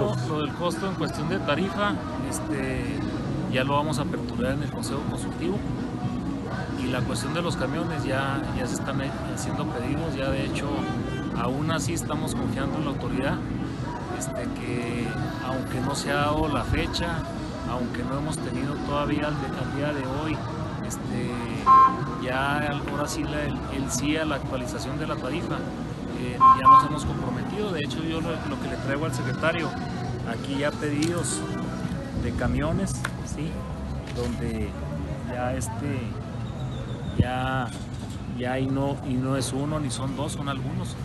lo del costo en cuestión de tarifa, ya lo vamos a aperturar en el Consejo Consultivo. Y la cuestión de los camiones ya se están haciendo pedidos, ya de hecho aún así estamos confiando en la autoridad, que aunque no se ha dado la fecha, aunque no hemos tenido todavía al día de hoy, ya ahora sí el sí a la actualización de la tarifa, ya nos hemos comprometido. De hecho yo lo que le traigo al secretario, aquí ya pedidos de camiones, ¿sí? Donde ya y no es uno ni son dos, son algunos.